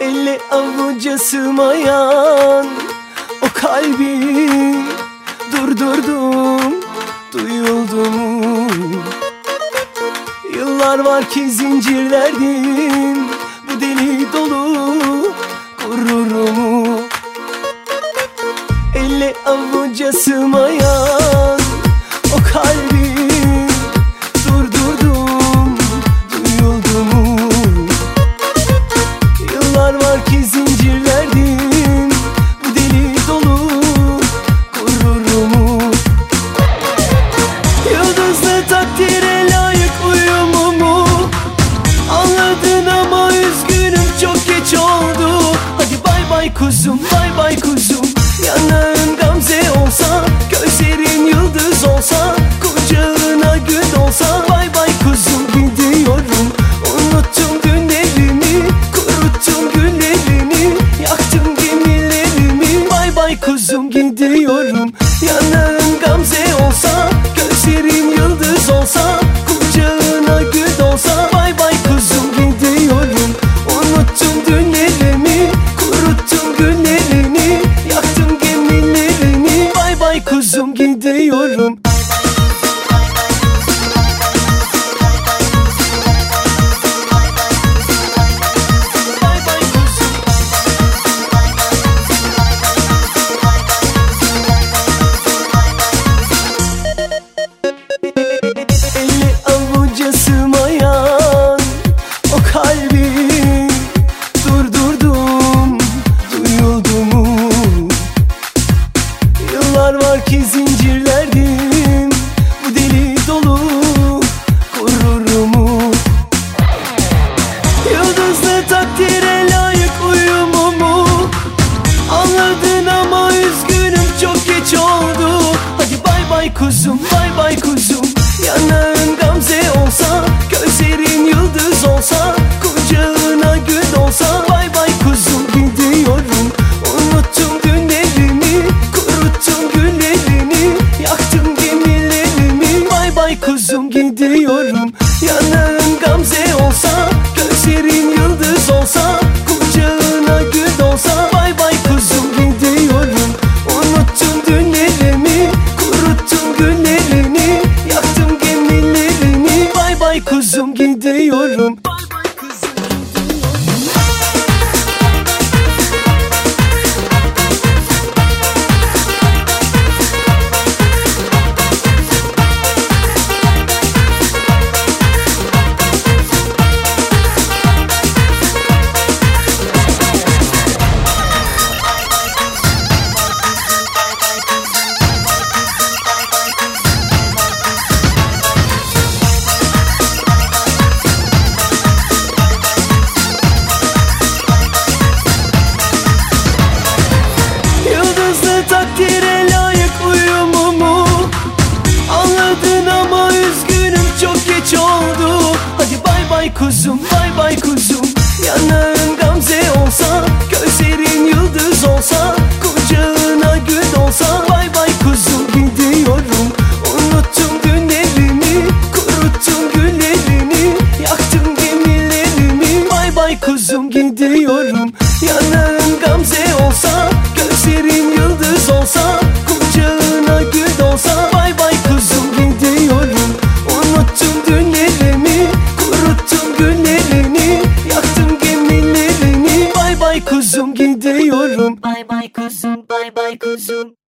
Elle avuca sığmayan o kalbi durdurdum, duyuldu mu? Yıllar var ki zincirlerdim bu deli dolu gururumu. Elle avuca sığmayan o kalbi durdurdum, duyuldu mu? Yıllar var ki zincirlerdim bu deli dolu gururumu. Yıldızlı takdire layık uyumumu anladın ama üzgünüm, çok geç oldu. Hadi bay bay kuzum, bay bay kuzum. Yanağın gamze olsa, gözlerin yıldız olsa, kucağına gül olsa. Bay bay kuzum, gidiyorum. Unuttum günlerimi, kuruttum güllerini, yaktım gemilerimi. Bay bay kuzum, gidiyorum. Yanağın gamze olsa, gözlerin yıldız olsa, kucağına gül olsa. Bay bay kuzum, gidiyorum. Unuttum dünlerimi, kuruttum güllerini, yaktım gemilerini. Bay bay kuzum, gidiyorum. Elle avuca sığmayan o kalbi durdurdum, duyuldu mu? Yıllar var ki zincirlerdim bu deli dolu gururumu. Yıldızlı takdire layık uyumumu anladın ama üzgünüm, çok geç oldu. Hadi bay bay kuzum, bay bay kuzum. Yanağın gamze olsa, gözlerin yıldız olsa, kucağına gül olsa. Bay bay kuzum, gidiyorum. Unuttum günlerimi, kuruttum güllerini, yaktım gemilerimi. Bay bay kuzum, gidiyorum. Yanağın gamze olsa, gözlerin yıldız olsa, kucağına gül olsa. Bay bay kuzum, gidiyorum. Unuttum dünlerimi, kuruttum güllerini, yaktım gemilerini. Bay bay kuzum, gidiyorum. Takdire layık uyumumu anladın ama üzgünüm, çok geç oldu. Hadi bay bay kuzum, bay bay kuzum. Yanağın gamze olsa, gözlerin yıldız olsa, kucağına gül olsa. Bay bay kuzum, gidiyorum. Unuttum günlerimi, kuruttum güllerini, yaktım gemilerimi. Bay bay kuzum, gidiyorum. Yanağın gamze olsa, gözlerin yıldız olsa, kucağına gül olsa. Bay bay kuzum, gidiyorum. Unuttum dünlerimi, kuruttum güllerini, yaktım gemilerini. Bay bay kuzum, gidiyorum. Bay bay kuzum, bay bay kuzum.